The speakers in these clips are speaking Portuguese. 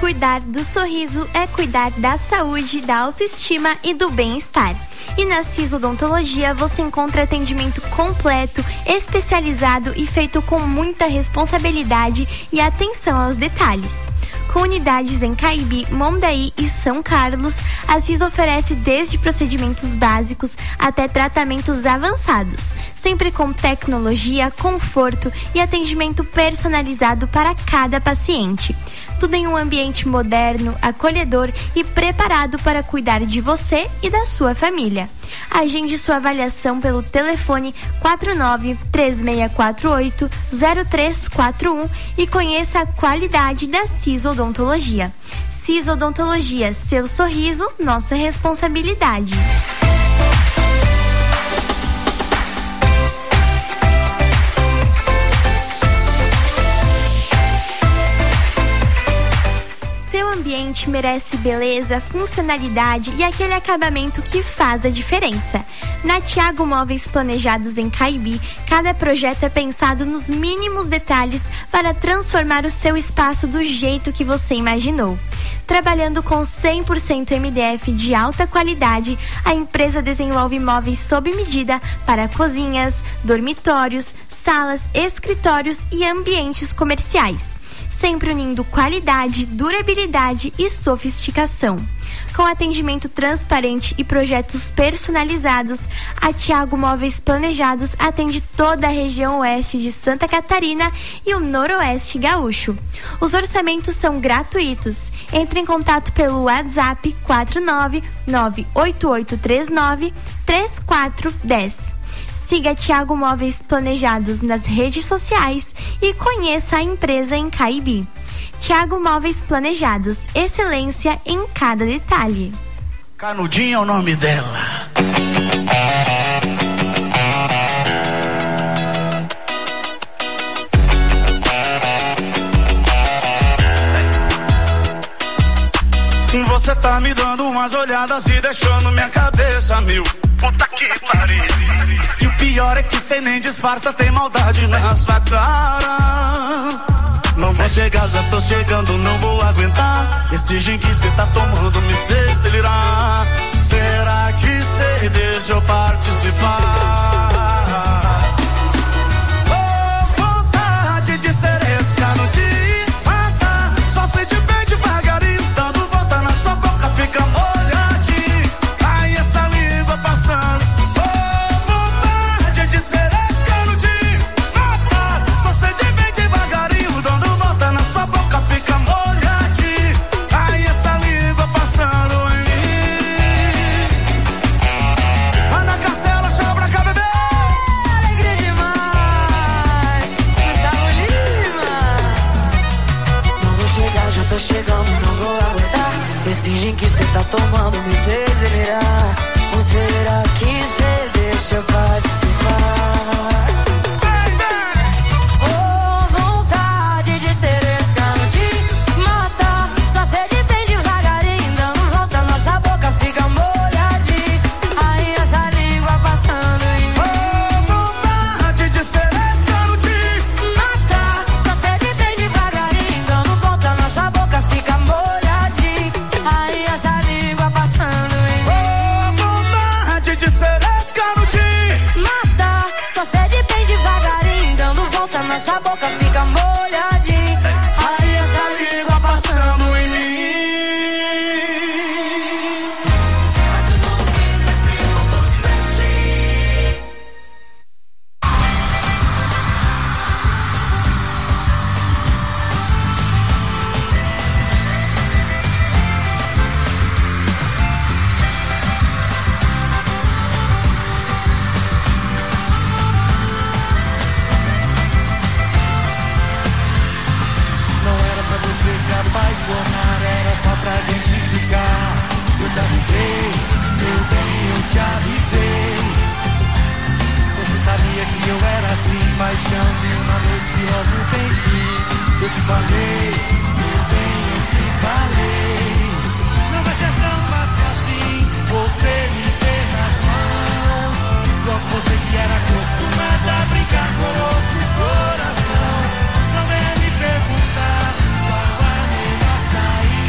Cuidar do sorriso é cuidar da saúde, da autoestima e do bem-estar. E na Siso Odontologia você encontra atendimento completo, especializado e feito com muita responsabilidade e atenção aos detalhes. Com unidades em Caibi, Mondaí e São Carlos, a Siso oferece desde procedimentos básicos até tratamentos avançados, sempre com tecnologia, conforto e atendimento personalizado para cada paciente. Tudo em um ambiente moderno, acolhedor e preparado para cuidar de você e da sua família. Agende sua avaliação pelo telefone 49-3648-0341 e conheça a qualidade da Siso Odontologia. Siso Odontologia, seu sorriso, nossa responsabilidade. Seu ambiente merece beleza, funcionalidade e aquele acabamento que faz a diferença. Na Thiago Móveis Planejados em Caibi, cada projeto é pensado nos mínimos detalhes para transformar o seu espaço do jeito que você imaginou. Trabalhando com 100% MDF de alta qualidade, a empresa desenvolve móveis sob medida para cozinhas, dormitórios, salas, escritórios e ambientes comerciais, sempre unindo qualidade, durabilidade e sofisticação. Com atendimento transparente e projetos personalizados, a Thiago Móveis Planejados atende toda a região oeste de Santa Catarina e o noroeste gaúcho. Os orçamentos são gratuitos. Entre em contato pelo WhatsApp 49988393410. Siga Thiago Móveis Planejados nas redes sociais e conheça a empresa em Caibi. Thiago Móveis Planejados, excelência em cada detalhe. Canudinha é o nome dela. Você tá me dando umas olhadas e deixando minha cabeça mil. Puta que pariu. E o pior é que cê nem disfarça, tem maldade na sua cara. Não vou chegar, já tô chegando, não vou aguentar. Esse gin que cê tá tomando me fez delirar. Será que cê deixa eu participar? Oh, vontade de ser esse canudinho, matar. Só sente bem devagarinho, dando volta na sua boca, fica molhadinho. Aí essa língua passando. Oh, vontade de ser esse canudinho, matar. Só sente bem devagarinho, dando volta na sua boca, fica molhadinho. Aí essa língua passando em mim. Ana Castela, chama pra cá, bebê. Alegria demais, Gustavo Lima. Não vou chegar, já tô chegando, não vou aguentar. Esse gin que cê tá tomando me fez delirar. Ou será que cê deixa eu participar? Oh, vontade de ser esse canudinho, matar. Só sede bem devagarinho, dando volta, nossa boca fica molhadinha. Aí essa língua passando em mim. Oh, vontade de ser esse canudinho, Matar, só sede bem devagarinho, dando volta, nossa boca fica molhadinha. Aí essa língua passando em mim. oh, vontade de ser esse canudinho. Matar, só sede bem devagarinho, dando volta, nossa boca fica molhadinha. Aí essa língua passando em mim. Não era pra você se apaixonar, era só pra gente ficar. Eu te avisei, meu bem, eu te avisei. Você sabia que eu era assim, paixão de uma noite que logo tem fim. Eu te falei, meu bem, eu te falei. Não vai ser tão fácil assim, você me ter nas mãos. Logo você que era acostumada a brincar com outro coração. Não venha me perguntar qual a melhor saída.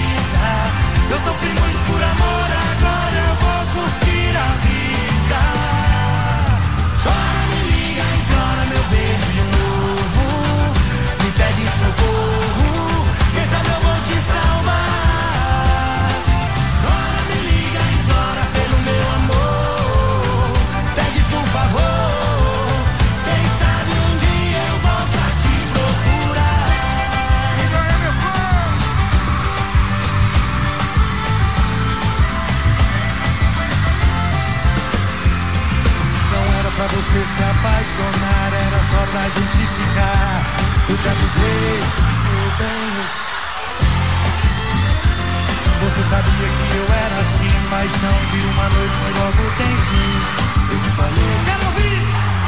meu bem. Você sabia que eu era assim, paixão de uma noite que logo tem fim. Eu te falei, quero ouvir.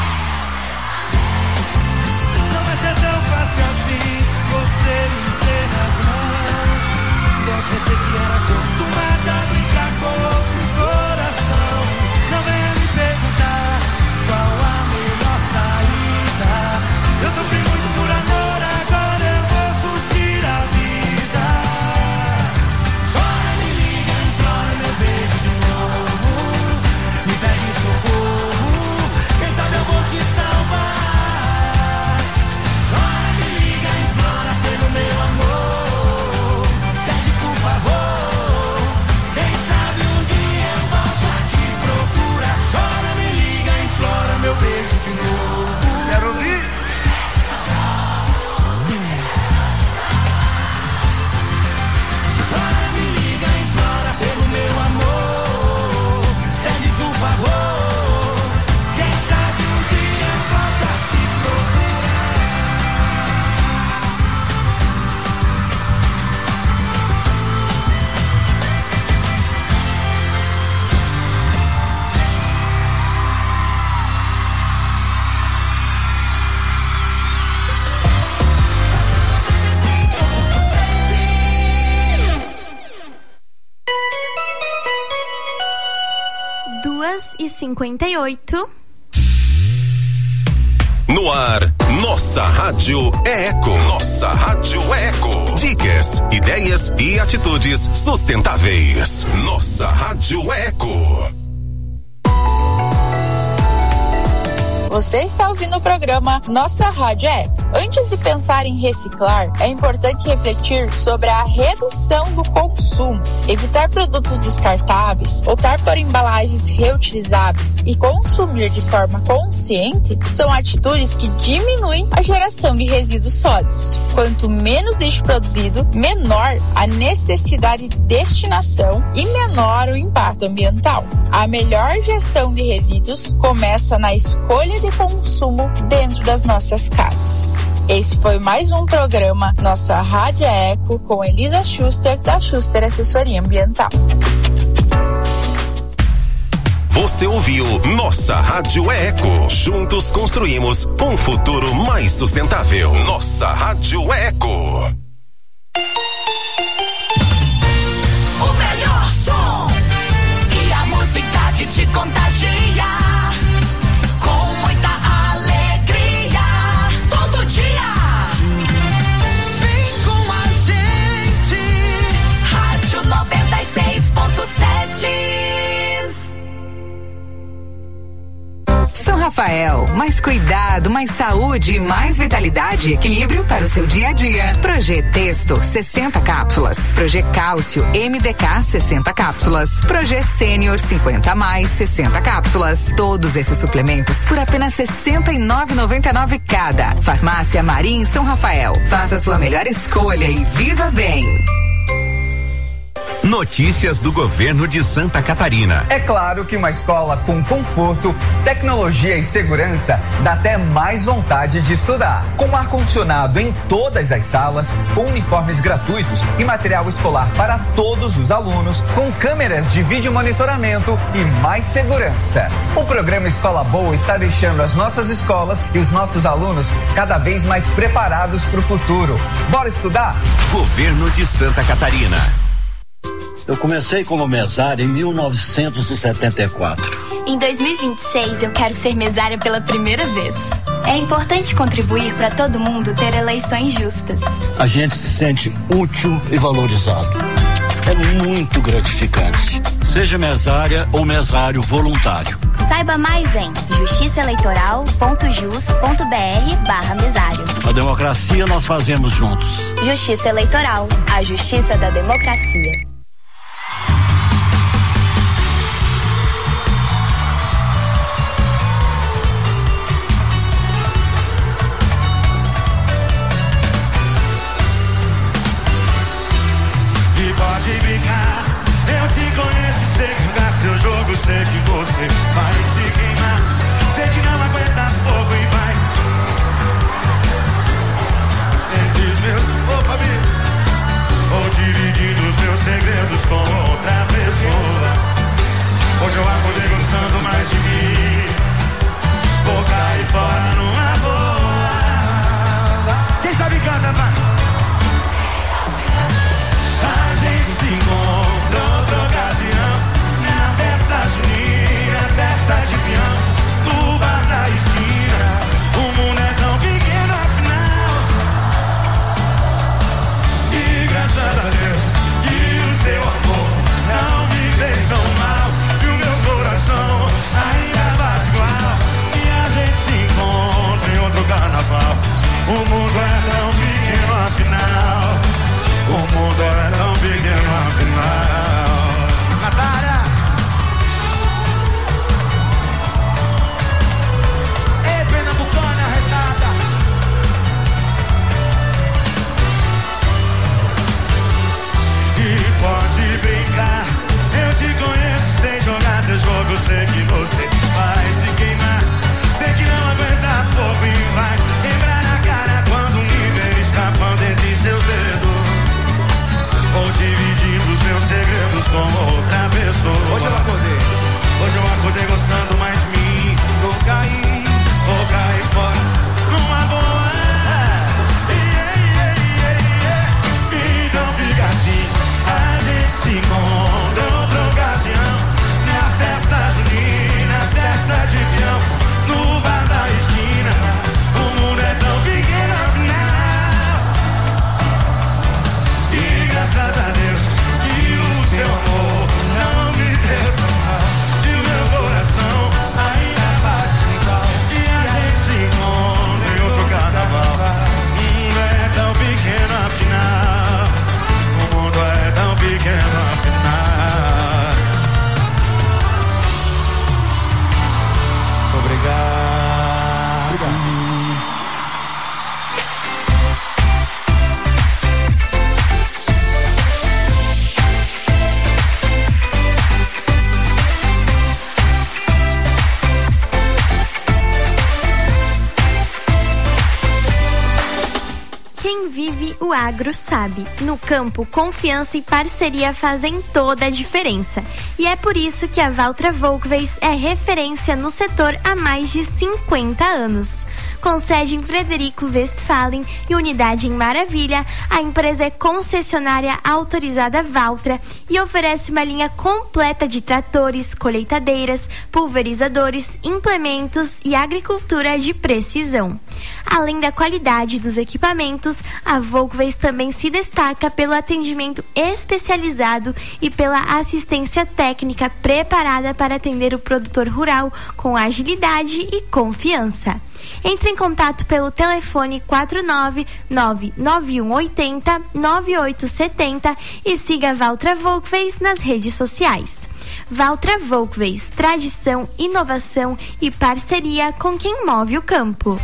Não vai ser tão fácil assim, você me ter nas mãos. Você que era acostumada a brincar com outro coração. Não venha me perguntar qual a melhor saída. Eu sofri muito por amor, agora eu vou curtir a vida. Chora, me liga, implora meu beijo de novo. Me pede socorro, quem sabe eu vou te salvar. Chora, me liga, implora pelo meu amor. Pede por favor, quem sabe um dia eu volto a te procurar. Chora, me liga, implora meu beijo de novo. Quero ouvir. Chora, me liga, implora pelo meu amor. Pede por favor, quem sabe um dia eu volto a te procurar. Duas e 58. No ar, nossa rádio é eco. Nossa rádio é eco. Dicas, ideias e atitudes sustentáveis. Nossa rádio é eco. Você está ouvindo o programa Nossa Rádio é. Antes de pensar em reciclar, é importante refletir sobre a redução do consumo. Evitar produtos descartáveis, optar por embalagens reutilizáveis e consumir de forma consciente são atitudes que diminuem a geração de resíduos sólidos. Quanto menos lixo produzido, menor a necessidade de destinação e menor o impacto ambiental. A melhor gestão de resíduos começa na escolha de consumo dentro das nossas casas. Esse foi mais um programa Nossa Rádio é Eco com Elisa Schuster, da Schuster Assessoria Ambiental. Você ouviu Nossa Rádio é Eco. Juntos construímos um futuro mais sustentável. Nossa Rádio é Eco. O melhor som e a música que te contagia. Com muita alegria, todo dia. Vem com a gente. Rádio 96.7. São Rafael, mais cuidado, mais saúde, mais vitalidade e equilíbrio para o seu dia a dia. Progetexto, 60 cápsulas. Progecálcio, MDK, 60 cápsulas. Progessênior, 50+, 60 cápsulas. Todos esses suplementos por apenas R$ 69,99 cada. Farmácia Marim São Rafael. Faça sua melhor escolha e viva bem. Notícias do governo de Santa Catarina. É claro que uma escola com conforto, tecnologia e segurança dá até mais vontade de estudar. Com ar-condicionado em todas as salas, com uniformes gratuitos e material escolar para todos os alunos, com câmeras de vídeo monitoramento e mais segurança. O programa Escola Boa está deixando as nossas escolas e os nossos alunos cada vez mais preparados para o futuro. Bora estudar? Governo de Santa Catarina. Eu comecei como mesário em 1974. Em 2026 eu quero ser mesária pela primeira vez. É importante contribuir para todo mundo ter eleições justas. A gente se sente útil e valorizado. É muito gratificante. Seja mesária ou mesário voluntário. Saiba mais em justiçaeleitoral.jus.br/mesário. A democracia nós fazemos juntos. Justiça Eleitoral, a justiça da democracia. Seu jogo, sei que você vai se queimar. Sei que não aguenta fogo e vai. Entre Quem vive o agro sabe. No campo, confiança e parceria fazem toda a diferença. E é por isso que a Valtra Volkswagen é referência no setor há mais de 50 anos. Com sede em Frederico Westphalen e unidade em Maravilha, a empresa é concessionária autorizada Valtra e oferece uma linha completa de tratores, colheitadeiras, pulverizadores, implementos e agricultura de precisão. Além da qualidade dos equipamentos, a Volkswagen também se destaca pelo atendimento especializado e pela assistência técnica preparada para atender o produtor rural com agilidade e confiança. Entre em contato pelo telefone 49991809870 e siga a Valtra Volkswagen nas redes sociais. Valtra Volkswagen, tradição, inovação e parceria com quem move o campo.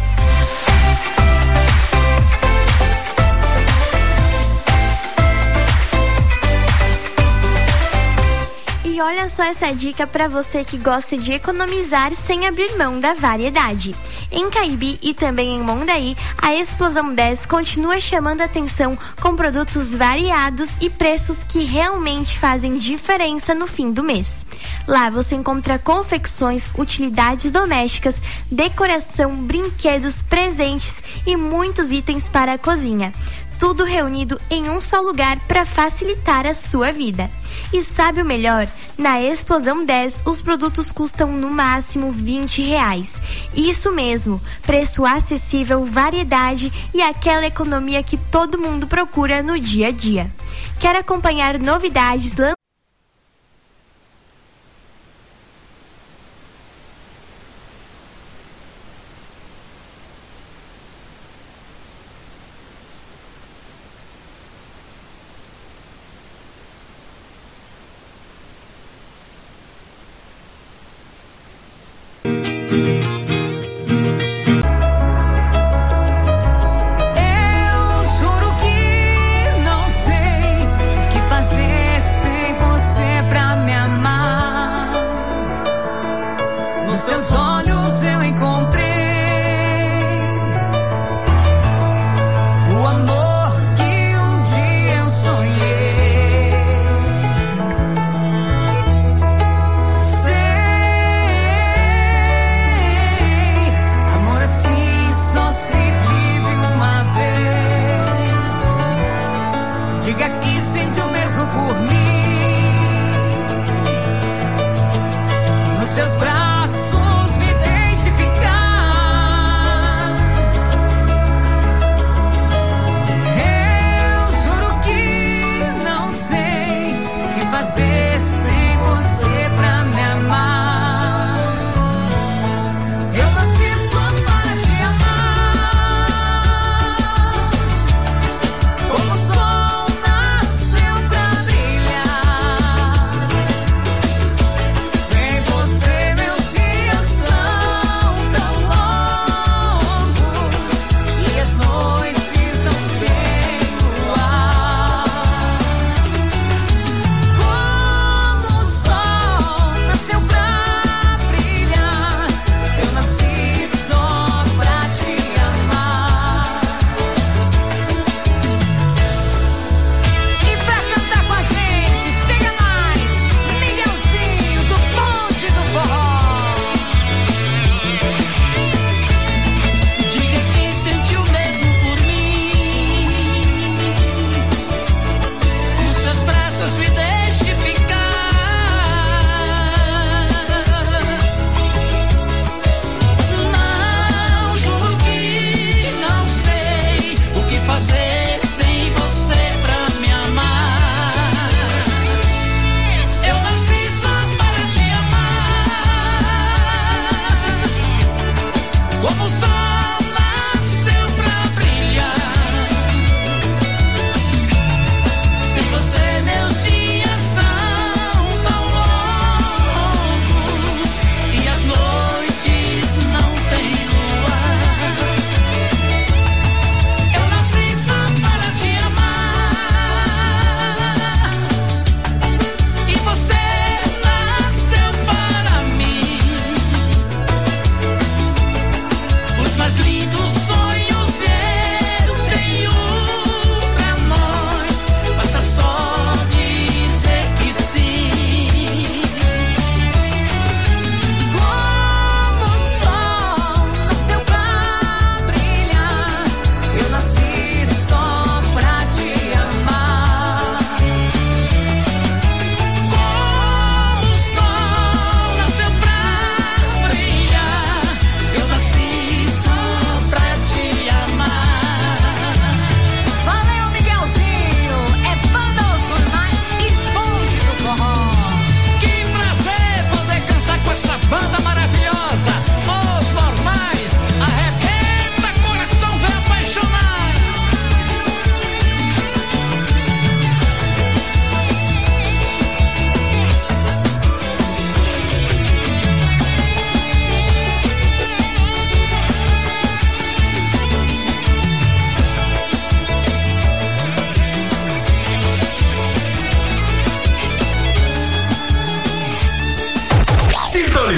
E olha só essa dica para você que gosta de economizar sem abrir mão da variedade. Em Caibi e também em Mondaí, a Explosão 10 continua chamando a atenção com produtos variados e preços que realmente fazem diferença no fim do mês. Lá você encontra confecções, utilidades domésticas, decoração, brinquedos, presentes e muitos itens para a cozinha. Tudo reunido em um só lugar para facilitar a sua vida. E sabe o melhor? Na Explosão 10, os produtos custam no máximo R$20. Isso mesmo, preço acessível, variedade e aquela economia que todo mundo procura no dia a dia. Quer acompanhar novidades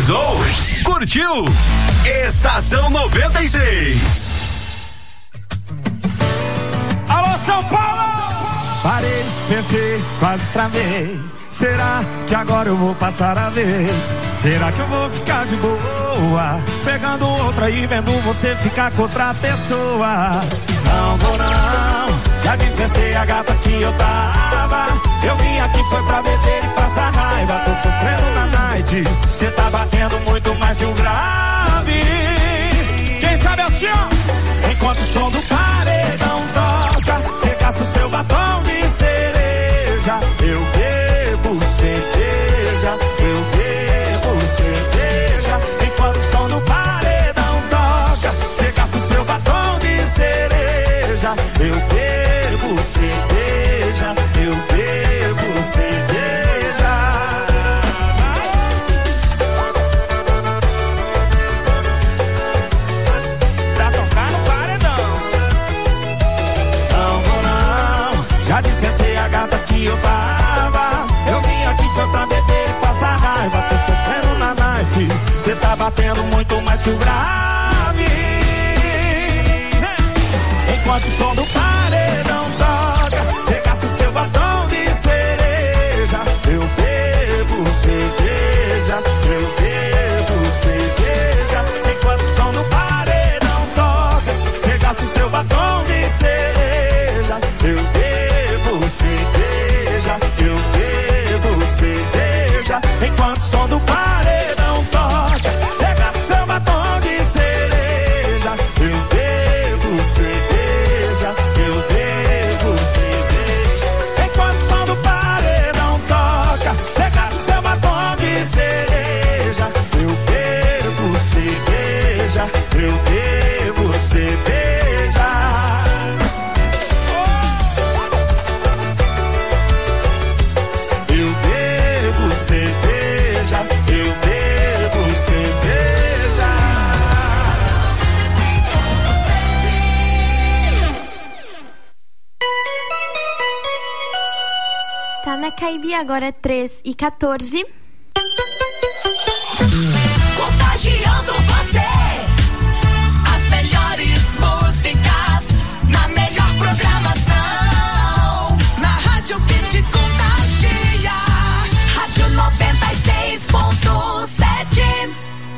Sintonizou? Curtiu? Estação 96. Alô, São Paulo! Parei, pensei, quase travei. Será que agora eu vou passar a vez? Será que eu vou ficar de boa? Pegando outra e vendo você ficar com outra pessoa. Não vou não, já dispensei a gata que eu tava. Eu vim aqui foi pra beber e passar raiva. Tô sofrendo na night, cê tá batendo muito mais que o grave. Quem sabe assim, ó, enquanto o som do paredão toca, cê gasta o seu batom de cereja. Eu bebo cerveja, eu bebo cerveja. Enquanto o som do paredão toca, cê gasta o seu batom de cereja. Eu bebo cerveja, eu bebo cerveja. Pra tocar no paredão. Não vou não, já dispensei a gata que eu tava. Eu vim aqui foi pra beber e passar raiva. Tô sofrendo na night, cê tá batendo muito mais que o grave. Enquanto o som do paredão toca, cê gasta o seu batom de cereja. Eu bebo cerveja, eu bebo cerveja. Enquanto o som do paredão toca, cê gasta o seu batom de cereja. Eu bebo cerveja, eu bebo cerveja. Enquanto o som do paredão toca, cê gasta o seu batom de cereja. Eu bebo cerveja, eu bebo cerveja. Enquanto o som do paredão toca, cê gasta o seu batom de cereja. Eu bebo cerveja, eu bebo cerveja. Eu bebo cerveja, eu bebo cerveja. Tá na Caibi agora 3h14. Contagiando você. As melhores músicas na melhor programação. Na rádio que te contagia. Rádio 96.7.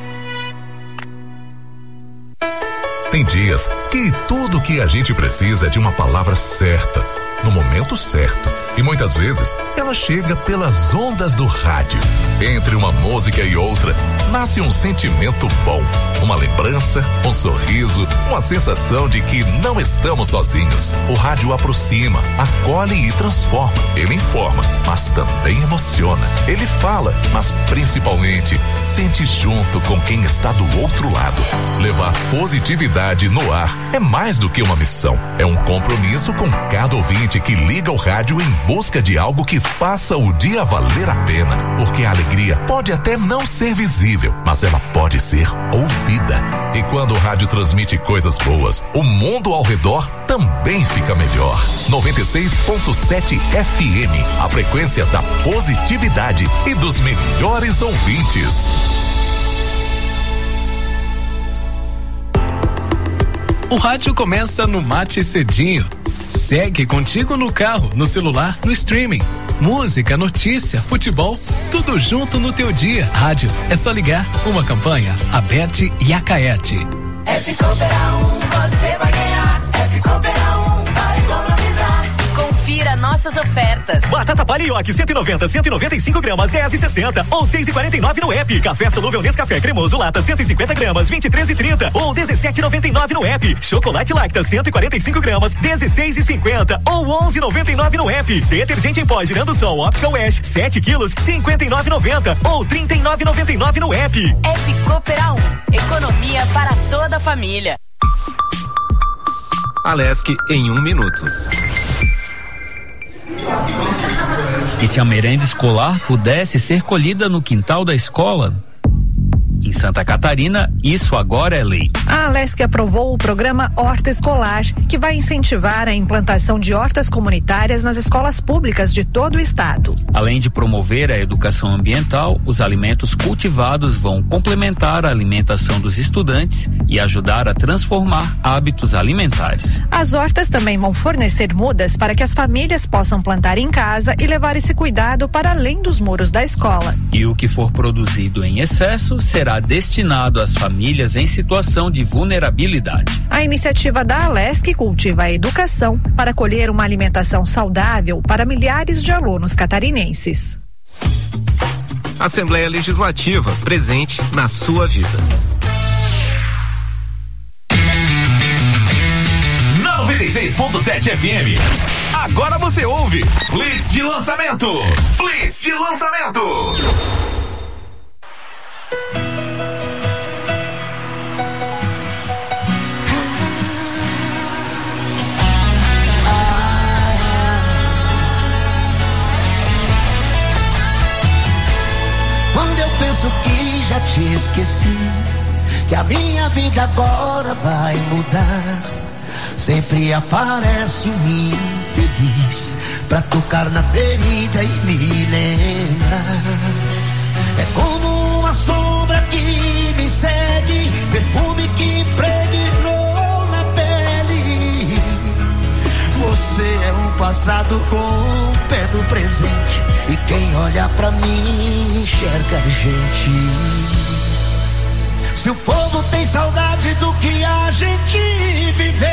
Tem dias que tudo que a gente precisa é de uma palavra certa, no momento certo. E muitas vezes ela chega pelas ondas do rádio. Entre uma música e outra, nasce um sentimento bom, uma lembrança, um sorriso, uma sensação de que não estamos sozinhos. O rádio aproxima, acolhe e transforma. Ele informa, mas também emociona. Ele fala, mas principalmente sente junto com quem está do outro lado. Levar positividade no ar é mais do que uma missão. É um compromisso com cada ouvinte que liga o rádio em busca de algo que faça o dia valer a pena. Porque a alegria pode até não ser visível, mas ela pode ser ouvida. E quando o rádio transmite coisas boas, o mundo ao redor também fica melhor. 96.7 FM, a frequência da positividade e dos melhores ouvintes. O rádio começa no Mate Cedinho. Segue contigo no carro, no celular, no streaming. Música, notícia, futebol, tudo junto no teu dia. Rádio, é só ligar. Uma campanha, Aberte e Acaerte. Cooper 1, você vai ganhar. Cooper 1, vai economizar. Confira nossas ofertas. Batata Palioque 190, 195 gramas, 10,60 ou 6,49 no app. Café solúvel Nescafé cremoso lata 150 gramas, 23,30 ou 17,99 no app. Chocolate Lacta 145 gramas, 16,50 ou 11,99 no app. Detergente em pó girando sol Optical Wash 7 quilos, 59,90 ou 39,99 no app. Cooper 1, economia para toda a família. Alesc em 1 minuto. E se a merenda escolar pudesse ser colhida no quintal da escola? Em Santa Catarina, isso agora é lei. A Alesc aprovou o programa Horta Escolar, que vai incentivar a implantação de hortas comunitárias nas escolas públicas de todo o estado. Além de promover a educação ambiental, os alimentos cultivados vão complementar a alimentação dos estudantes e ajudar a transformar hábitos alimentares. As hortas também vão fornecer mudas para que as famílias possam plantar em casa e levar esse cuidado para além dos muros da escola. E o que for produzido em excesso será destinado às famílias em situação de vulnerabilidade. A iniciativa da Alesc cultiva a educação para colher uma alimentação saudável para milhares de alunos catarinenses. Assembleia Legislativa, presente na sua vida. 96.7 FM. Agora você ouve Blitz de lançamento. Blitz de lançamento. Quando eu penso que já te esqueci, que a minha vida agora vai mudar, sempre aparece um infeliz pra tocar na ferida e me lembrar. É como uma sombra que me segue, perfume que impregnou na pele. Você é um passado com o pé no presente, e quem olha pra mim enxerga a gente. Se o povo tem saudade do que a gente viveu,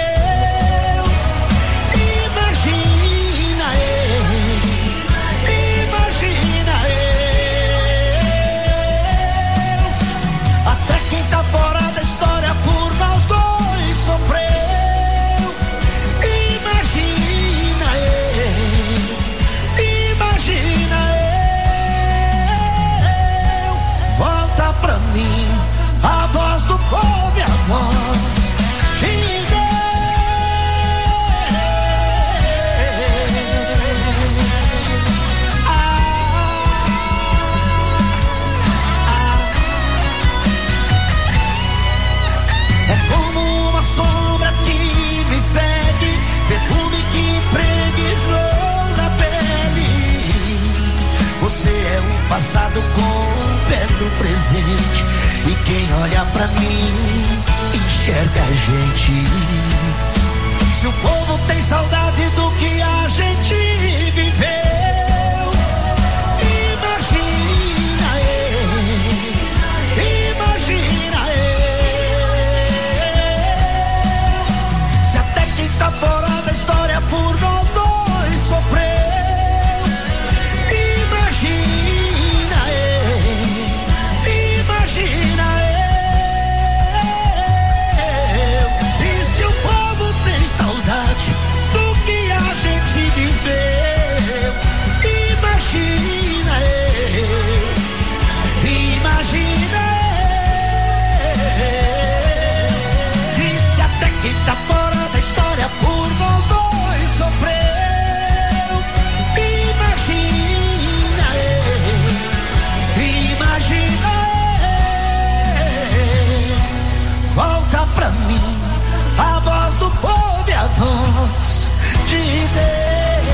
imagina eu. Até quem tá fora da história por nós dois sofreu. Imagina eu. Volta pra mim a voz do povo e a voz de Deus. É como uma sombra que me segue, perfume que impregnou na pele. Você é um passado com o pé no presente, e quem olha pra mim enxerga a gente. Se o povo tem saudade do que a gente viveu, imagina eu. Se até quem tá fora da história por nós dois sofreu. Do que a gente viveu, imagina eu. Disse até que tá fora da história por nós dois sofreu. Imagina eu. Volta pra mim a voz do povo e a voz de Deus.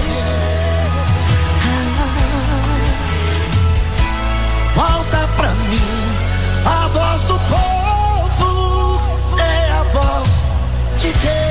Volta pra mim a voz do povo, é a voz de Deus.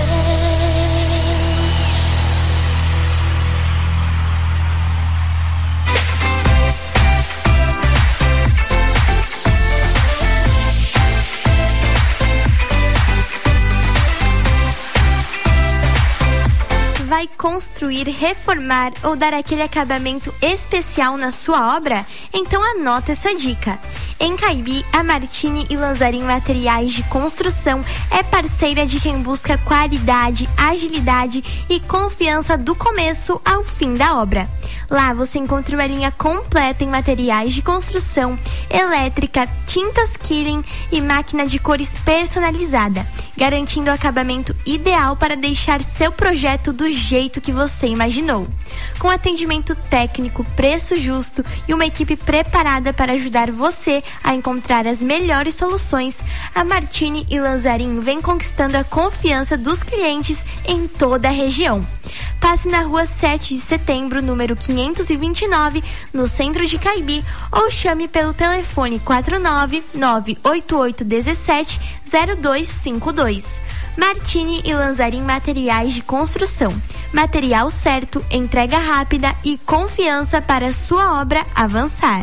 Vai construir, reformar ou dar aquele acabamento especial na sua obra? Então anota essa dica. Em Caibi, a Martini e Lanzarin Materiais de Construção é parceira de quem busca qualidade, agilidade e confiança do começo ao fim da obra. Lá você encontra uma linha completa em materiais de construção, elétrica, tintas Killing e máquina de cores personalizada, garantindo o acabamento ideal para deixar seu projeto do jeito que você imaginou. Com atendimento técnico, preço justo e uma equipe preparada para ajudar você a encontrar as melhores soluções, a Martini e Lanzarin vem conquistando a confiança dos clientes em toda a região. Passe na rua 7 de setembro, número 529, no centro de Caibi, ou chame pelo telefone 49988170252. Martini e Lanzarin Materiais de Construção. Material certo, entrega rápida e confiança para sua obra avançar.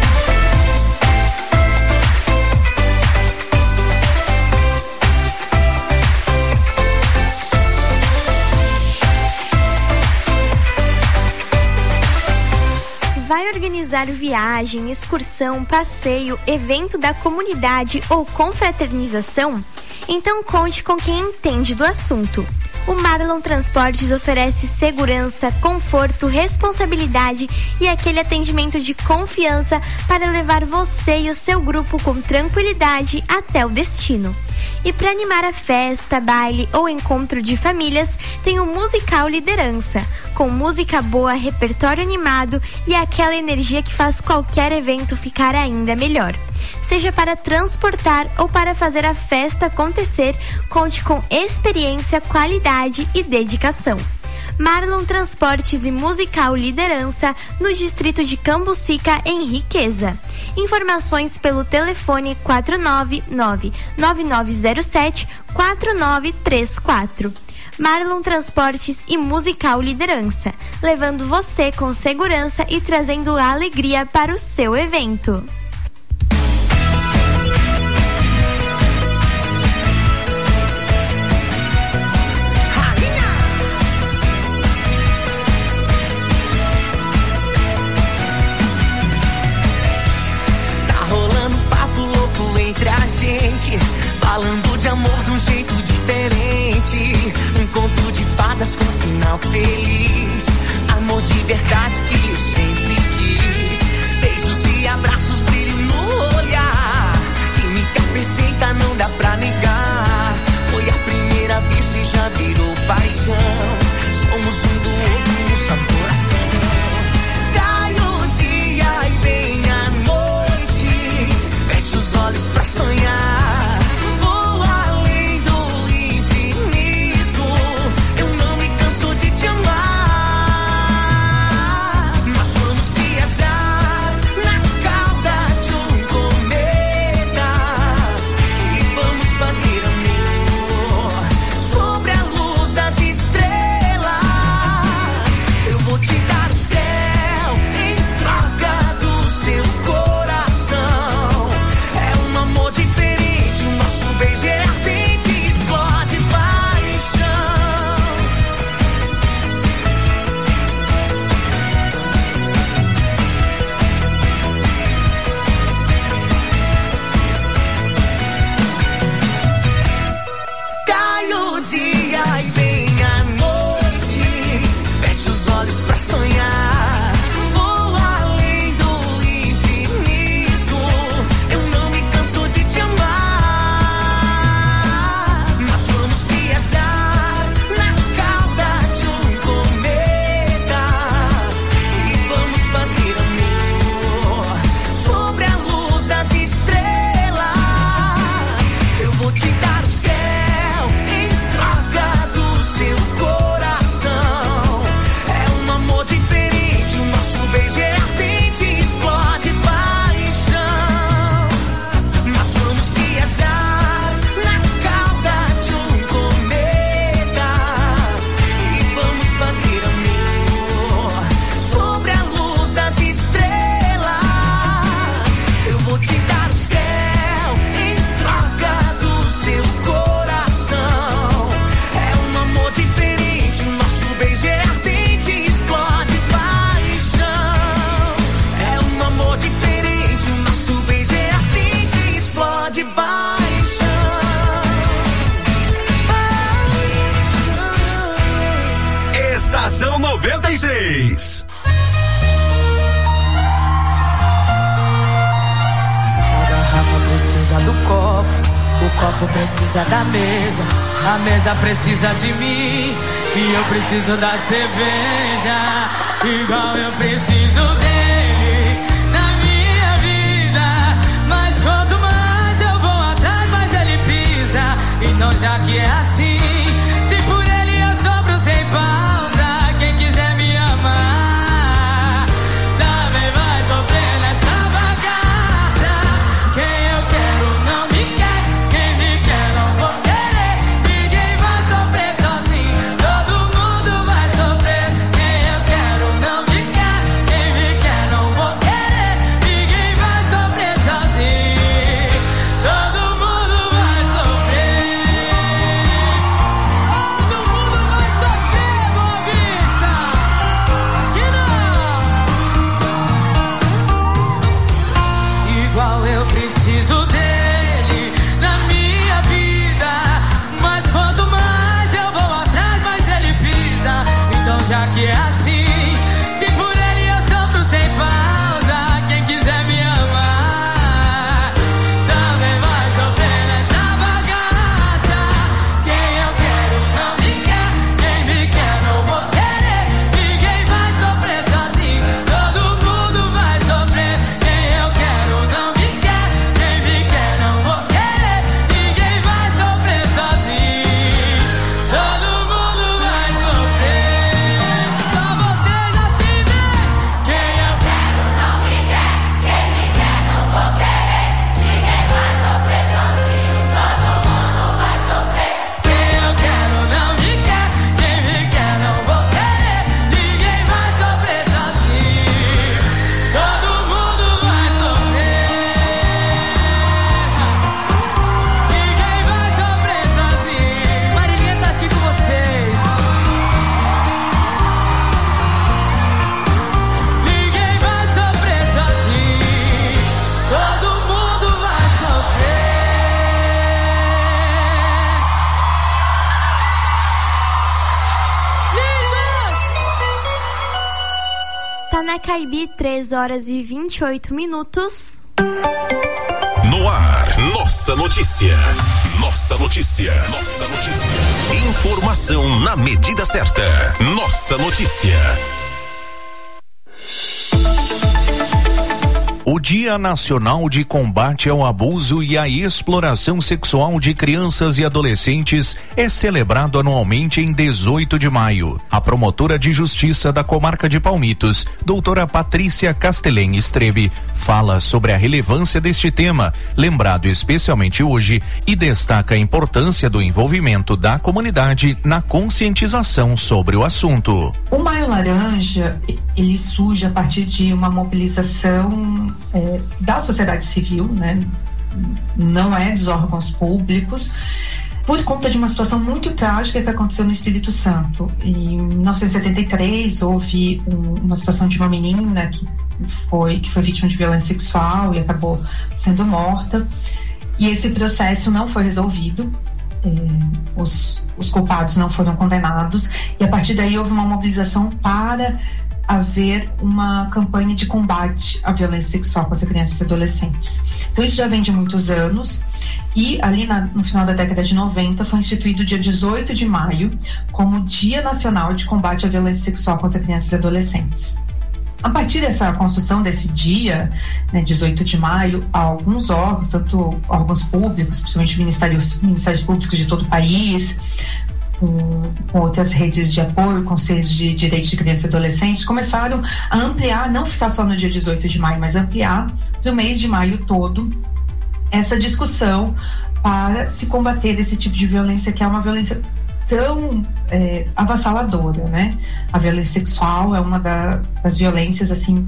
Vai organizar viagem, excursão, passeio, evento da comunidade ou confraternização? Então conte com quem entende do assunto. O Marlon Transportes oferece segurança, conforto, responsabilidade e aquele atendimento de confiança para levar você e o seu grupo com tranquilidade até o destino. E para animar a festa, baile ou encontro de famílias, tem o Musical Liderança, com música boa, repertório animado e aquela energia que faz qualquer evento ficar ainda melhor. Seja para transportar ou para fazer a festa acontecer, conte com experiência, qualidade e dedicação. Marlon Transportes e Musical Liderança, no distrito de Cambucica, em Riqueza. Informações pelo telefone 499-9907-4934. Marlon Transportes e Musical Liderança, levando você com segurança e trazendo alegria para o seu evento. Falando de amor de um jeito diferente, um conto de fadas com final feliz, amor de verdade que eu sempre quis, beijos e abraços, brilho no olhar, química perfeita não dá pra negar, foi a primeira vez e já virou paixão, somos um do outro no seu coração, cai o dia e vem a noite, fecha os olhos pra sonhar. Estação 96. A garrafa precisa do copo, o copo precisa da mesa, a mesa precisa de mim e eu preciso da cerveja, igual eu preciso dele na minha vida. Então já que é assim, se por ele eu sopro sem pausa, quem quiser me amar também vai sofrer nessa bagaça. Quem eu quero não me quer, quem me quer não vou querer. Ninguém vai sofrer sozinho, todo mundo vai sofrer. Quem eu quero não me quer, quem me quer não vou querer. Ninguém vai sofrer sozinho, todo mundo vai sofrer. Todo mundo vai sofrer, Boa Vista. Aqui não. Igual eu preciso dele na minha vida, mas quanto mais eu vou atrás, mais ele pisa. Então já que é assim, se por ele eu sofro sem pausa, quem quiser me amar também vai sofrer nessa bagaça. Quem eu quero não me quer, quem me quer não vou querer. Ninguém vai sofrer sozinho, todo mundo vai sofrer. Quem eu quero não me quer, quem me quer não vou querer. Ninguém vai sofrer sozinho, todo mundo vai sofrer. Só vocês assim vê. Quem eu quero não me quer, quem me quer não vou querer. Ninguém vai sofrer sozinho, todo mundo vai sofrer. Quem eu quero não me quer, quem me quer não vou querer. Ninguém vai sofrer sozinho, todo mundo vai sofrer. Ninguém vai sofrer sozinho. Marilinha tá aqui com vocês. Ninguém vai sofrer sozinho, todo mundo vai sofrer. Lindos! Tá na Caibi, 3h28. No ar, Nossa Notícia. Nossa Notícia. Nossa Notícia. Informação na medida certa. Nossa Notícia. O Dia Nacional de Combate ao Abuso e à Exploração Sexual de Crianças e Adolescentes é celebrado anualmente em 18 de maio. A promotora de justiça da comarca de Palmitos, doutora Patrícia Castelém Strebe, fala sobre a relevância deste tema, lembrado especialmente hoje, e destaca a importância do envolvimento da comunidade na conscientização sobre o assunto. O Maio Laranja, ele surge a partir de uma mobilização da sociedade civil, né? Não é dos órgãos públicos, por conta de uma situação muito trágica que aconteceu no Espírito Santo. Em 1973 houve uma situação de uma menina que foi vítima de violência sexual e acabou sendo morta, e esse processo não foi resolvido. Os culpados não foram condenados, e a partir daí houve uma mobilização para haver uma campanha de combate à violência sexual contra crianças e adolescentes. Então isso já vem de muitos anos, e ali no final da década de 90 foi instituído o dia 18 de maio como Dia Nacional de Combate à Violência Sexual contra Crianças e Adolescentes. A partir dessa construção desse dia, 18 de maio, alguns órgãos, tanto órgãos públicos, principalmente ministérios públicos de todo o país, com outras redes de apoio, conselhos de direitos de criança e adolescente, começaram a ampliar, não ficar só no dia 18 de maio, mas ampliar para o mês de maio todo essa discussão para se combater esse tipo de violência, que é uma violência tão avassaladora, né? A violência sexual é uma das violências assim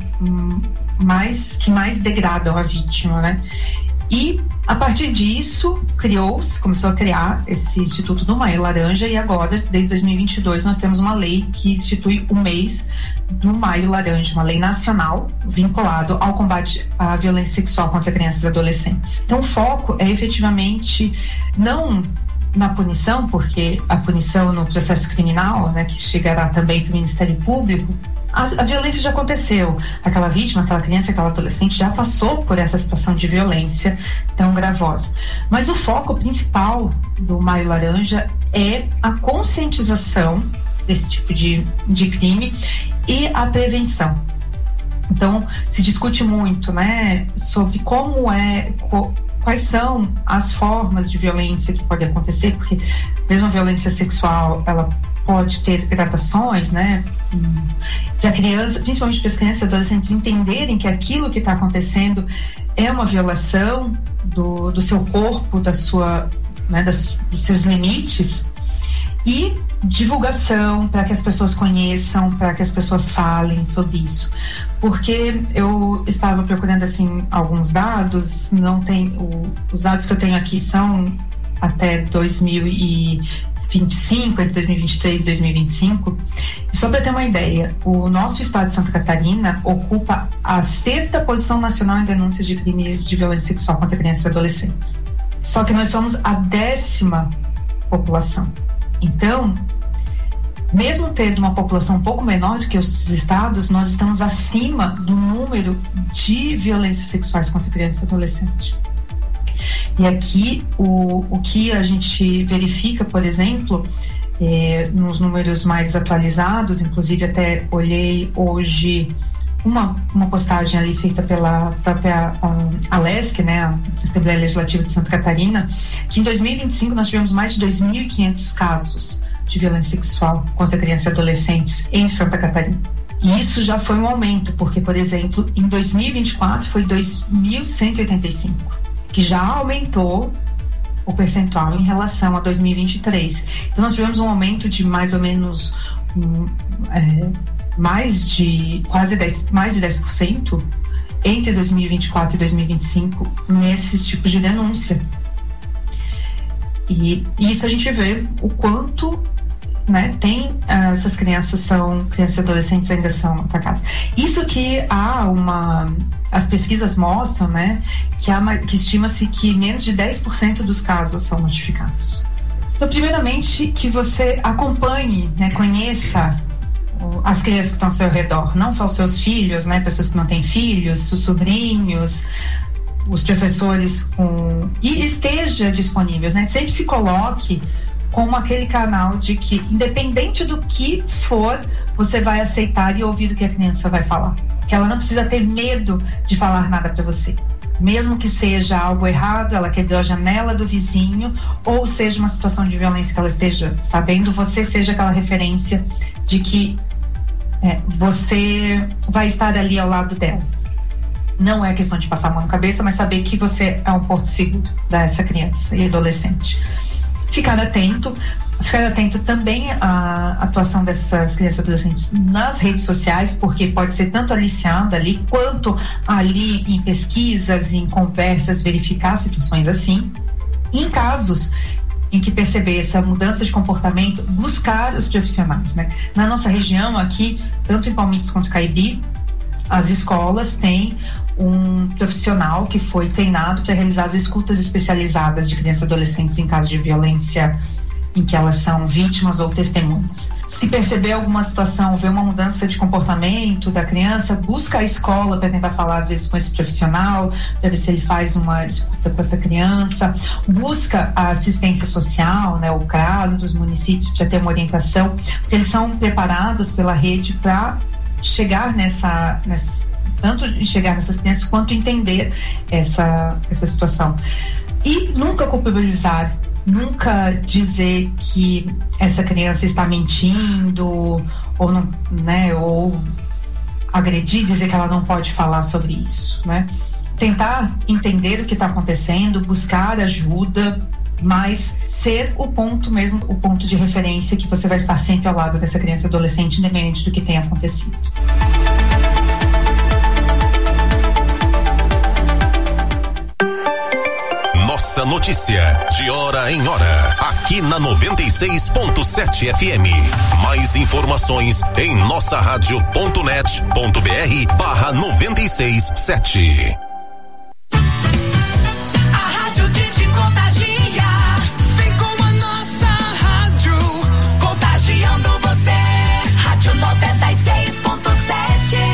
que mais degradam a vítima, né? E a partir disso começou a criar esse Instituto do Maio Laranja, e agora, desde 2022, nós temos uma lei que institui o mês do Maio Laranja, uma lei nacional vinculado ao combate à violência sexual contra crianças e adolescentes. Então o foco é efetivamente não na punição, porque a punição no processo criminal, né, que chegará também para o Ministério Público, a violência já aconteceu. Aquela vítima, aquela criança, aquela adolescente já passou por essa situação de violência tão gravosa. Mas o foco principal do Maio Laranja é a conscientização desse tipo de crime e a prevenção. Então, se discute muito, né, sobre como quais são as formas de violência que podem acontecer, porque mesmo a violência sexual, ela pode ter gradações, né? Que a criança, principalmente para as crianças e adolescentes, entenderem que aquilo que está acontecendo é uma violação do seu corpo, da sua, né, dos seus limites, e divulgação para que as pessoas conheçam, para que as pessoas falem sobre isso. Porque eu estava procurando assim alguns dados, não tem os dados que eu tenho aqui são até 2025, entre 2023 e 2025. E só para ter uma ideia, o nosso estado de Santa Catarina ocupa a 6ª posição nacional em denúncias de crimes de violência sexual contra crianças e adolescentes. Só que nós somos a 10ª população. Então, mesmo tendo uma população um pouco menor do que os estados, nós estamos acima do número de violências sexuais contra criança e adolescente. E aqui, o que a gente verifica, por exemplo, nos números mais atualizados, inclusive até olhei hoje uma postagem ali feita pela própria ALESC, né, a Assembleia Legislativa de Santa Catarina, que em 2025 nós tivemos mais de 2.500 casos de violência sexual contra crianças e adolescentes em Santa Catarina. E isso já foi um aumento, porque, por exemplo, em 2024 foi 2.185, que já aumentou o percentual em relação a 2023. Então nós tivemos um aumento de mais ou menos mais de 10% entre 2024 e 2025 nesses tipos de denúncia. E isso a gente vê o quanto, né, tem essas crianças e adolescentes ainda são atacadas. Isso que as pesquisas mostram, né, que estima-se que menos de 10% dos casos são notificados. Então, primeiramente, que você acompanhe, né, conheça as crianças que estão ao seu redor, não só os seus filhos, né, pessoas que não têm filhos, os sobrinhos, os professores, e esteja disponível, né? Sempre se coloque como aquele canal de que, independente do que for, você vai aceitar e ouvir o que a criança vai falar. Que ela não precisa ter medo de falar nada para você. Mesmo que seja algo errado, ela quebrou a janela do vizinho, ou seja uma situação de violência que ela esteja sabendo, você seja aquela referência de que você vai estar ali ao lado dela. Não é questão de passar a mão na cabeça, mas saber que você é um porto seguro dessa criança e adolescente. Ficar atento também à atuação dessas crianças e adolescentes nas redes sociais, porque pode ser tanto aliciada ali, quanto ali em pesquisas, em conversas, verificar situações assim. E em casos em que perceber essa mudança de comportamento, buscar os profissionais, né? Na nossa região aqui, tanto em Palmitos quanto Caibi, as escolas têm um profissional que foi treinado para realizar as escutas especializadas de crianças e adolescentes em caso de violência em que elas são vítimas ou testemunhas. Se perceber alguma situação, ver uma mudança de comportamento da criança, busca a escola para tentar falar às vezes com esse profissional, para ver se ele faz uma escuta com essa criança, busca a assistência social, né, o CRAS dos municípios, para ter uma orientação, porque eles são preparados pela rede para chegar tanto chegar nessas crianças quanto entender essa situação. E nunca culpabilizar, nunca dizer que essa criança está mentindo ou não, né, ou agredir, dizer que ela não pode falar sobre isso, né? Tentar entender o que está acontecendo, buscar ajuda, mas ser o ponto de referência que você vai estar sempre ao lado dessa criança e adolescente, independente do que tenha acontecido. Nossa Notícia, de hora em hora, aqui na 96.7 FM. Mais informações em nossaradio.net.br/967. A rádio que te contagia, vem com a nossa rádio, contagiando você. Rádio 96.7.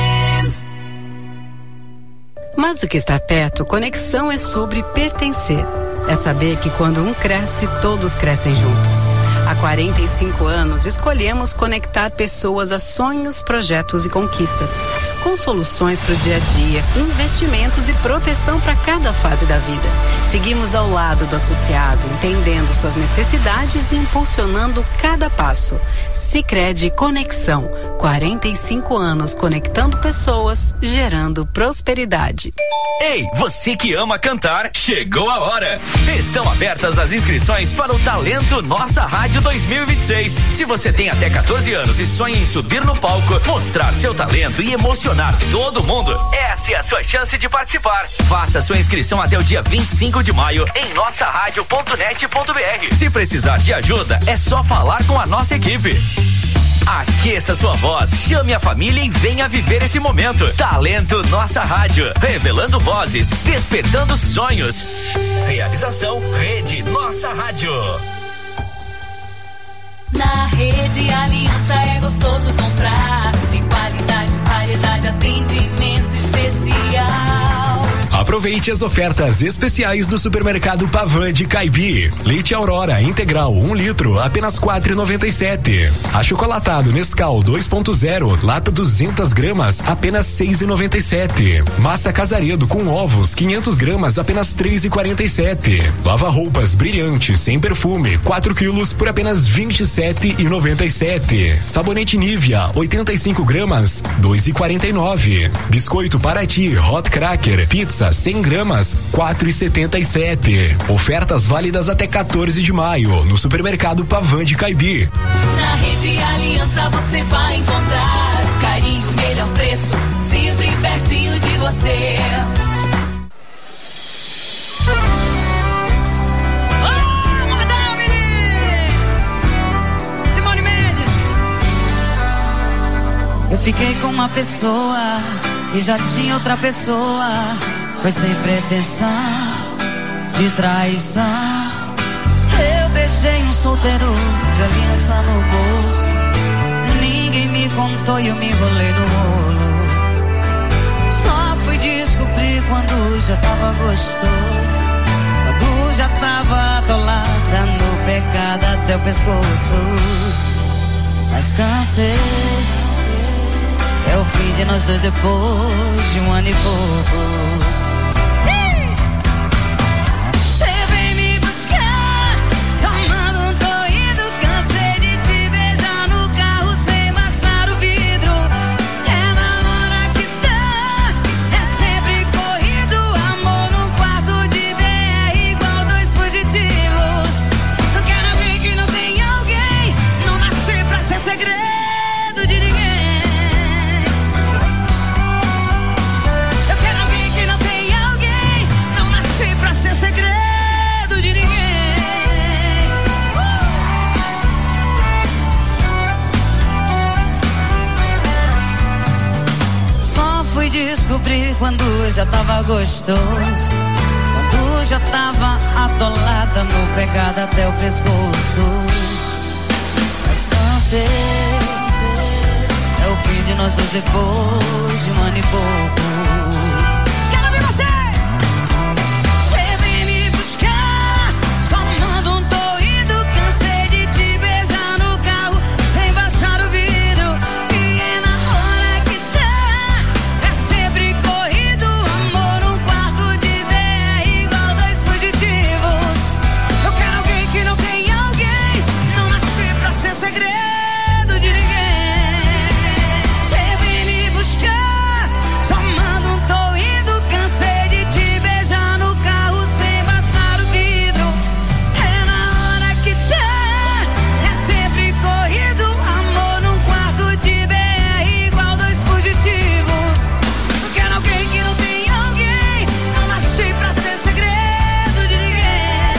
Mais do que estar perto, conexão é sobre pertencer. É saber que quando um cresce, todos crescem juntos. Há 45 anos, escolhemos conectar pessoas a sonhos, projetos e conquistas. com soluções para o dia a dia, investimentos e proteção para cada fase da vida. Seguimos ao lado do associado, entendendo suas necessidades e impulsionando cada passo. Sicredi Conexão, 45 anos conectando pessoas, gerando prosperidade. Ei, você que ama cantar, chegou a hora! Estão abertas as inscrições para o Talento Nossa Rádio 2026. Se você tem até 14 anos e sonha em subir no palco, mostrar seu talento e emocionar todo mundo, essa é a sua chance de participar. Faça sua inscrição até o dia 25 de maio em nossaradio.net.br. Se precisar de ajuda, é só falar com a nossa equipe. Aqueça sua voz, chame a família e venha viver esse momento. Talento Nossa Rádio, revelando vozes, despertando sonhos. Realização Rede Nossa Rádio. Na Rede Aliança é gostoso comprar. Tem qualidade, variedade, atendimento especial. Aproveite as ofertas especiais do Supermercado Pavan de Caibi. Leite Aurora integral 1 litro, apenas R$4,97. Achocolatado Nescau 2.0, lata 200 gramas, apenas R$6,97. Massa Casaredo com ovos 500 gramas, apenas R$3,47. Lava-roupas Brilhante sem perfume 4 quilos por apenas R$27,97. Sabonete Nivea 85 gramas, R$2,49. Biscoito Paraty Hot Cracker Pizza 100 gramas, R$4,77. Ofertas válidas até 14 de maio no Supermercado Pavan de Caibi. Na Rede Aliança você vai encontrar carinho, melhor preço, sempre pertinho de você. Simone Mendes. Eu fiquei com uma pessoa que já tinha outra pessoa. Foi sem pretensão de traição. Eu beijei um solteiro de aliança no bolso. Ninguém me contou e eu me enrolei no rolo. Só fui descobrir quando já tava gostoso, quando já tava atolada no pecado até o pescoço. Mas cansei, é o fim de nós dois depois de 1 ano e pouco. Descobri quando já tava gostoso, quando já tava atolada no pecado até o pescoço. Mas cansei, é o fim de nós dois depois de 1 ano e pouco. Quero ver você! Você vem me buscar, só manda um tô indo. Cansei de te beijar no carro sem baixar o vidro. Segredo de ninguém. Você vem me buscar, só manda um tô indo. Cansei de te beijar no carro sem baixar o vidro. É na hora que dá, é sempre corrido. Amor num quarto de BR igual 2 fugitivos. Eu quero alguém que não tem alguém. Não nasci pra ser segredo de ninguém.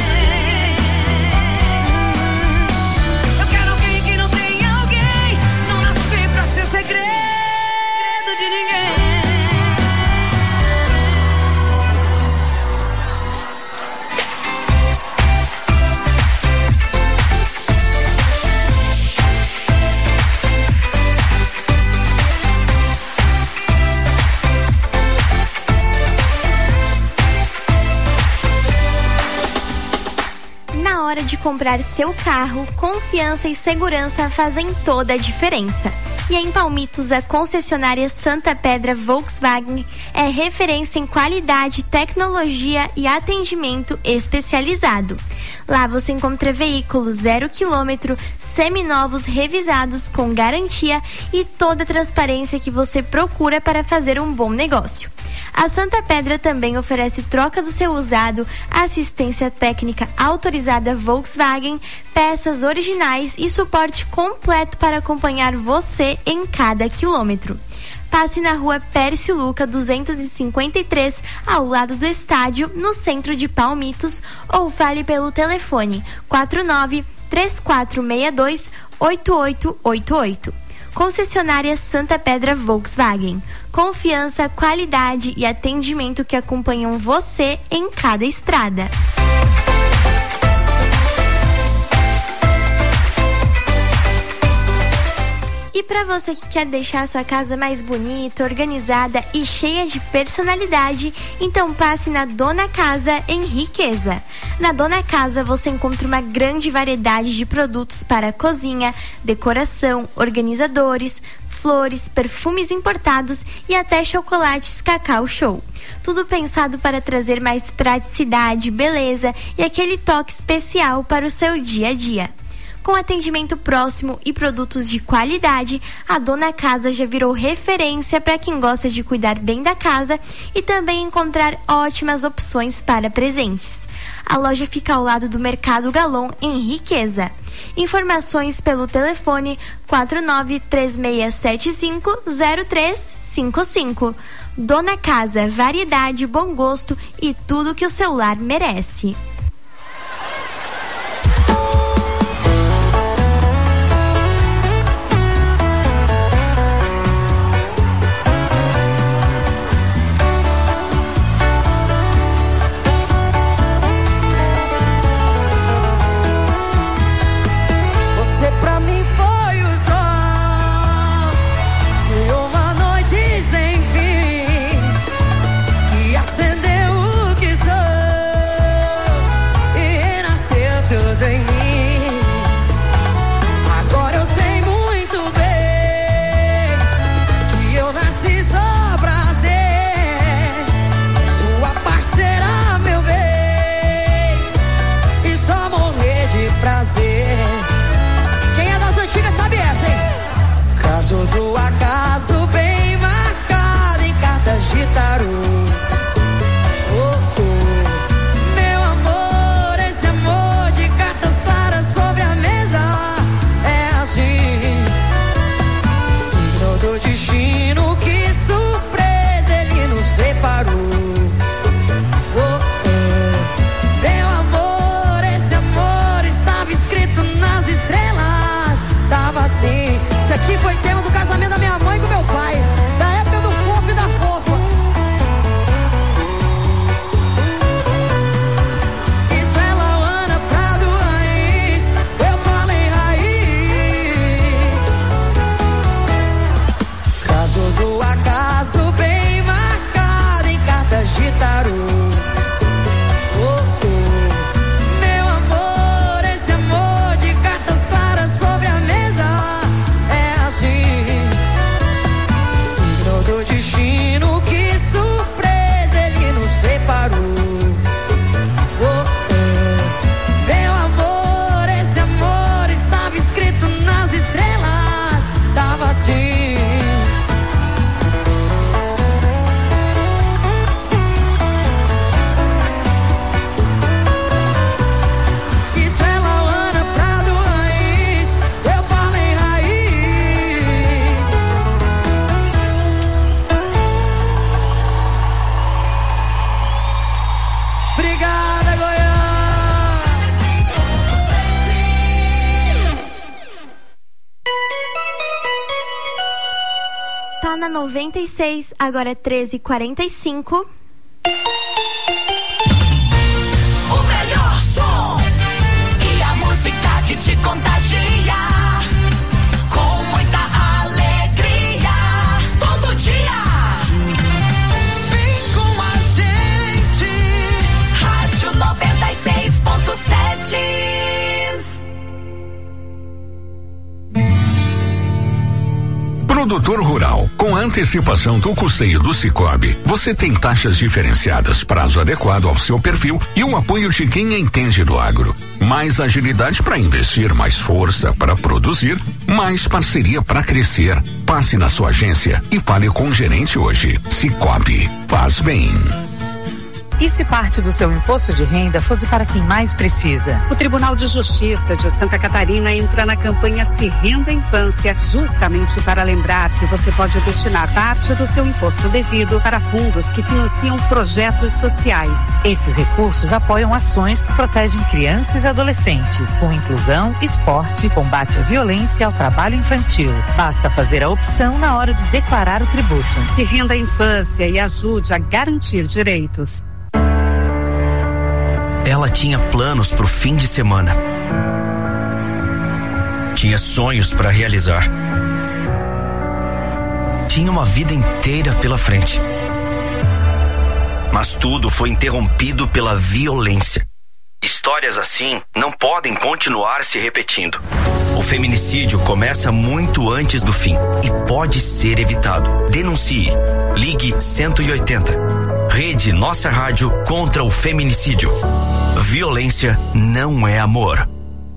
Segredo de ninguém. Na hora de comprar seu carro, confiança e segurança fazem toda a diferença. E em Palmitos, a concessionária Santa Pedra Volkswagen é referência em qualidade, tecnologia e atendimento especializado. Lá você encontra veículos 0 km, seminovos revisados com garantia e toda a transparência que você procura para fazer um bom negócio. A Santa Pedra também oferece troca do seu usado, assistência técnica autorizada Volkswagen, peças originais e suporte completo para acompanhar você em cada quilômetro. Passe na rua Pércio Luca 253, ao lado do estádio, no centro de Palmitos, ou fale pelo telefone 49-3462-8888. Concessionária Santa Pedra Volkswagen. Confiança, qualidade e atendimento que acompanham você em cada estrada. E para você que quer deixar sua casa mais bonita, organizada e cheia de personalidade, então passe na Dona Casa em Riqueza. Na Dona Casa você encontra uma grande variedade de produtos para cozinha, decoração, organizadores, flores, perfumes importados e até chocolates Cacau Show. Tudo pensado para trazer mais praticidade, beleza e aquele toque especial para o seu dia a dia. Com atendimento próximo e produtos de qualidade, a Dona Casa já virou referência para quem gosta de cuidar bem da casa e também encontrar ótimas opções para presentes. A loja fica ao lado do Mercado Galon, em Riqueza. Informações pelo telefone 4936750355. Dona Casa, variedade, bom gosto e tudo que o seu lar merece. Pra mim foi o sol de uma noite sem fim, que acendeu o que sou e renasceu tudo em mim. Agora eu sei muito bem que eu nasci só pra ser sua parceira, meu bem, e só morrer de prazer. Sabe essa, hein? Caso do acaso bem marcado em cartas de tarô. Oh, oh. Meu amor, esse amor de cartas claras sobre a mesa é assim. Signo do destino, que surpresa ele nos preparou. Oh, oh. Meu amor, esse amor estava escrito nas estrelas. Tava assim. Isso aqui foi tema do casamento da minha mãe com meu pai, da época do fofo e da fofa. Isso é Lauana Prado Raiz. Eu falei raiz. Caso do acaso bem marcado em cartas de tarô. Oh, oh. Meu amor, esse amor de cartas claras sobre a mesa é assim. Signo do destino, que surpresa ele nos preparou. Oh, oh. Meu amor, esse amor estava escrito nas estrelas. Tava assim. Isso é Lauana Prado Raiz. Eu falei raiz. Obrigada, Goiás. Tá na 96, agora é 13h45. O melhor som e a música que te contagia, com muita alegria, todo dia. Vem com a gente, Rádio 96.7. Produtor rural, com a antecipação do custeio do Sicoob, você tem taxas diferenciadas, prazo adequado ao seu perfil e um apoio de quem entende do agro. Mais agilidade para investir, mais força para produzir, mais parceria para crescer. Passe na sua agência e fale com o gerente hoje. Sicoob, faz bem. E se parte do seu imposto de renda fosse para quem mais precisa? O Tribunal de Justiça de Santa Catarina entra na campanha Se Renda Infância, justamente para lembrar que você pode destinar parte do seu imposto devido para fundos que financiam projetos sociais. Esses recursos apoiam ações que protegem crianças e adolescentes, com inclusão, esporte, combate à violência e ao trabalho infantil. Basta fazer a opção na hora de declarar o tributo. Se Renda Infância e ajude a garantir direitos. Ela tinha planos pro fim de semana. Tinha sonhos para realizar. Tinha uma vida inteira pela frente. Mas tudo foi interrompido pela violência. Histórias assim não podem continuar se repetindo. O feminicídio começa muito antes do fim e pode ser evitado. Denuncie. Ligue 180. Rede Nossa Rádio contra o feminicídio. Violência não é amor.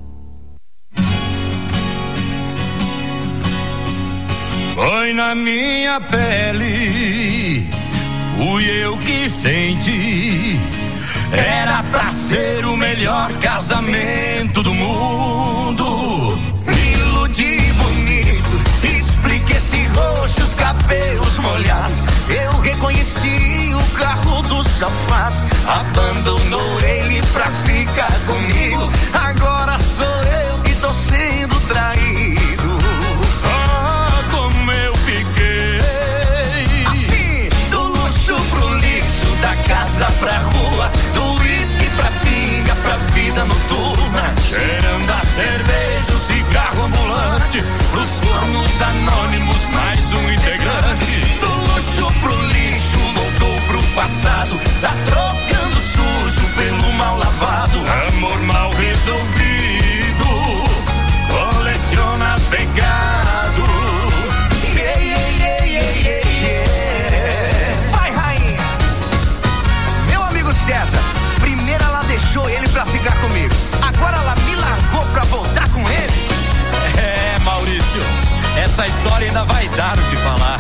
Foi na minha pele, fui eu que senti. Era pra ser o melhor casamento do mundo. Me iludi bonito, expliquei esse rosto, os cabelos molhados. Eu reconheci o carro do safado. Abandonou ele pra ficar comigo. Agora sou eu que tô sendo traído. Ah, como eu fiquei assim, do luxo pro lixo, da casa pra rua, do uísque pra pinga, pra vida noturna, cheirando a cerveja, o cigarro ambulante, pros cornos anônimos, mais um integrante. Do luxo pro lixo, voltou pro passado, tá trocando sujo pelo mal lavado. Amor mal resolvido, coleciona pecado. Yeah, yeah, yeah, yeah, yeah. Vai, rainha. Meu amigo César, primeiro ela deixou ele pra ficar comigo, agora ela me largou pra voltar com ele. É, Maurício, essa história ainda vai dar o que falar.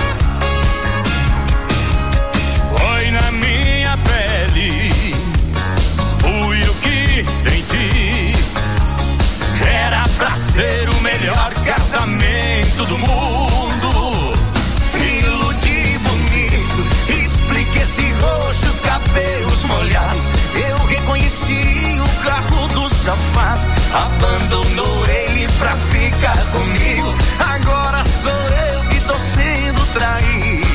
Foi na minha pele, fui o que senti. Era pra ser o melhor casamento do mundo. Me iludi bonito, expliquei esse rosto, os cabelos molhados. Eu reconheci o carro do safado. Abandonou ele pra ficar comigo. Agora sou eu que tô sendo traído.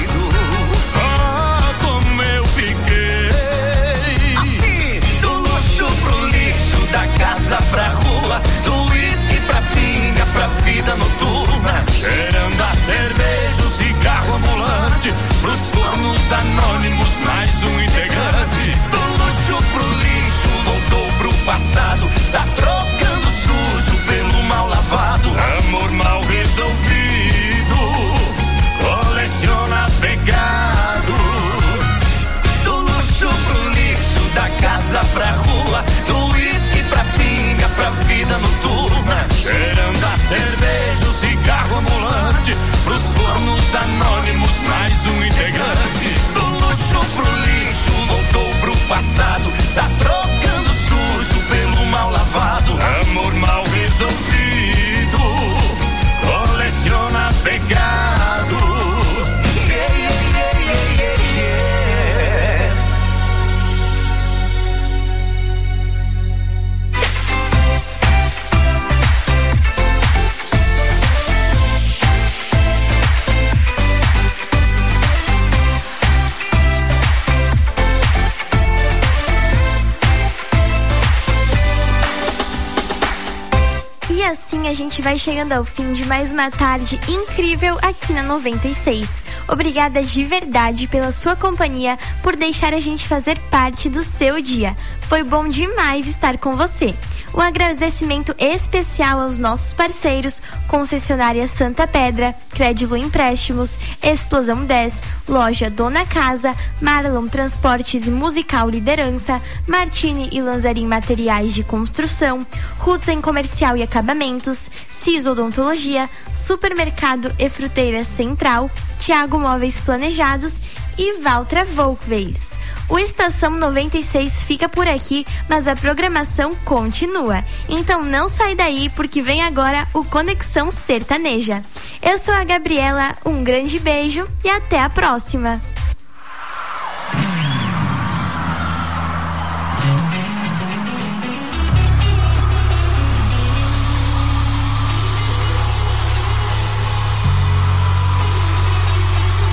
Da casa pra rua, do uísque pra pinga, pra vida noturna, cheirando a cerveja, o cigarro ambulante, pros cornos anônimos, mais um integrante. Do luxo pro lixo, voltou pro passado, tá trocando sujo pelo mal lavado. Amor mal resolvido, coleciona pecado. Do luxo pro lixo, da casa pra rua, do pra pinga, pra vida noturna, cheirando a cerveja, o cigarro ambulante, pros cornos anônimos, mais um integrante. Do luxo pro lixo, voltou pro passado, tá trocando sujo pelo mal lavado. Amor mal resolvido, coleciona pecado. Yeah, yeah, yeah, yeah, yeah, yeah. E assim a gente vai chegando ao fim de mais uma tarde incrível aqui na 96. Obrigada de verdade pela sua companhia, por deixar a gente fazer parte do seu dia. Foi bom demais estar com você. Um agradecimento especial aos nossos parceiros, Concessionária Santa Pedra, Crédilo Empréstimos, Explosão 10, Loja Dona Casa, Marlon Transportes e Musical Liderança, Martini e Lanzarin Materiais de Construção, Hudson Comercial e Acabamentos, CIS Odontologia, Supermercado e Fruteira Central, Thiago Móveis Planejados e Valtra Volkswagen. O Estação 96 fica por aqui, mas a programação continua. Então não sai daí, porque vem agora o Conexão Sertaneja. Eu sou a Gabriela, um grande beijo e até a próxima!